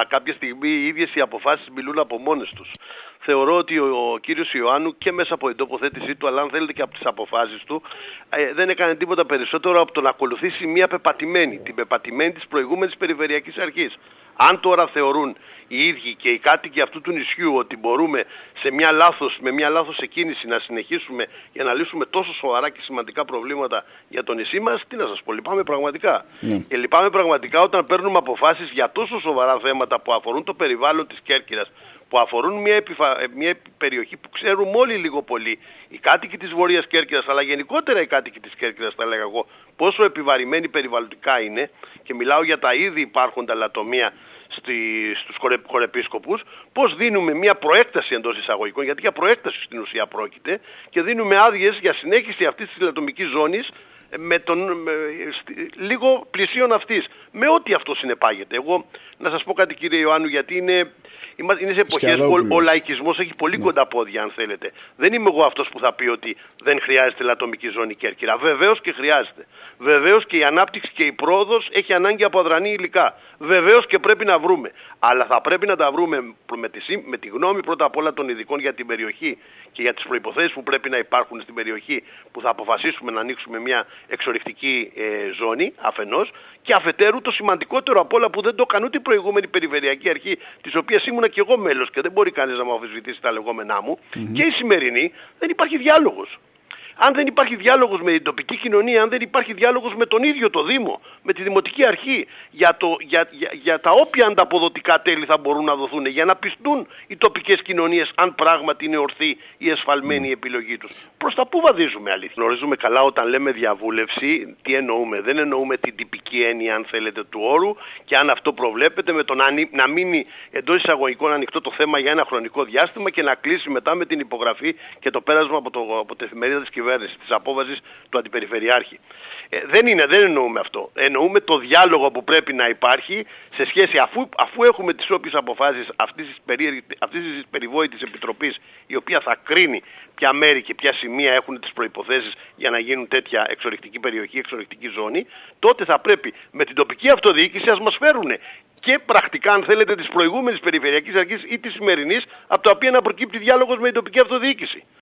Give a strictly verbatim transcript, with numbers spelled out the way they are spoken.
αλλά κάποια στιγμή οι ίδιες οι αποφάσεις μιλούν από μόνες τους. Θεωρώ ότι ο, ο κύριος Ιωάννου και μέσα από την τοποθέτησή του, αλλά αν θέλετε και από τις αποφάσεις του, ε, δεν έκανε τίποτα περισσότερο από το να ακολουθήσει μια πεπατημένη, την πεπατημένη της προηγούμενης Περιφερειακής Αρχής. Αν τώρα θεωρούν οι ίδιοι και οι κάτοικοι αυτού του νησιού ότι μπορούμε σε μια λάθος, με μια λάθος εκκίνηση να συνεχίσουμε για να λύσουμε τόσο σοβαρά και σημαντικά προβλήματα για το νησί μας, τι να σας πω, λυπάμαι πραγματικά. Mm. Και λυπάμαι πραγματικά όταν παίρνουμε αποφάσεις για τόσο σοβαρά θέματα που αφορούν το περιβάλλον της Κέρκυρας, που αφορούν μια, επιφα... μια περιοχή που ξέρουμε όλοι λίγο πολύ, οι κάτοικοι της Βορείας Κέρκυρας, αλλά γενικότερα οι κάτοικοι της Κέρκυρας, θα λέγα εγώ, πόσο επιβαρημένοι περιβαλλοντικά είναι, και μιλάω για τα ήδη υπάρχοντα λατομεία στη, στους χορε, χορεπίσκοπους, πώς δίνουμε μια προέκταση εντός εισαγωγικών, γιατί για προέκταση στην ουσία πρόκειται, και δίνουμε άδειες για συνέχιση αυτής της λατομικής ζώνης με τον, με, στι, λίγο πλησίον αυτής, με ό,τι αυτό συνεπάγεται. Εγώ να σας πω κάτι, κύριε Ιωάννου, γιατί είναι, είναι σε εποχές που ο, ο λαϊκισμός έχει πολύ ναι. κοντά πόδια, αν θέλετε. Δεν είμαι εγώ αυτός που θα πει ότι δεν χρειάζεται λατομική ζώνη Κέρκυρα. Βεβαίως και χρειάζεται. Βεβαίως και η ανάπτυξη και η πρόοδος έχει ανάγκη από αδρανή υλικά. Βεβαίως και πρέπει να βρούμε. Αλλά θα πρέπει να τα βρούμε με τη, με τη γνώμη πρώτα απ' όλα των ειδικών για την περιοχή και για τις προϋποθέσεις που πρέπει να υπάρχουν στην περιοχή, που θα αποφασίσουμε να ανοίξουμε μια εξορυκτική ε, ζώνη αφενός, και αφετέρου το σημαντικότερο απ' όλα, που δεν το έκανε ούτε η προηγούμενη Περιφερειακή Αρχή, της οποίας ήμουνα και εγώ μέλος και δεν μπορεί κανείς να μου αμφισβητήσει τα λεγόμενά μου, mm-hmm. και η σημερινή, δεν υπάρχει διάλογος. Αν δεν υπάρχει διάλογος με την τοπική κοινωνία, αν δεν υπάρχει διάλογος με τον ίδιο το Δήμο, με τη Δημοτική Αρχή, για, το, για, για, για τα όποια ανταποδοτικά τέλη θα μπορούν να δοθούν, για να πιστούν οι τοπικές κοινωνίες αν πράγματι είναι ορθή η εσφαλμένη επιλογή τους. Προς τα πού βαδίζουμε, αλήθεια? Γνωρίζουμε καλά όταν λέμε διαβούλευση, τι εννοούμε. Δεν εννοούμε την τυπική έννοια, αν θέλετε, του όρου, και αν αυτό προβλέπεται με το να, να μείνει εντός εισαγωγικών ανοιχτό το θέμα για ένα χρονικό διάστημα και να κλείσει μετά με την υπογραφή και το πέρασμα από, το, από τη εφημερίδα της κυβέρνησης, της απόβασης του Αντιπεριφερειάρχη. Ε, δεν είναι, δεν εννοούμε αυτό. Εννοούμε το διάλογο που πρέπει να υπάρχει σε σχέση, αφού, αφού έχουμε τις όποιες αποφάσεις αυτής της, περί, αυτής της περιβόητης επιτροπής, η οποία θα κρίνει ποια μέρη και ποια σημεία έχουν τις προϋποθέσεις για να γίνουν τέτοια εξορυκτική περιοχή, εξορυκτική ζώνη, τότε θα πρέπει με την τοπική αυτοδιοίκηση ας μας φέρουν και πρακτικά, αν θέλετε, της προηγούμενης Περιφερειακής Αρχής ή της σημερινής, από τα οποία να προκύπτει διάλογος με την τοπική αυτοδιοίκηση.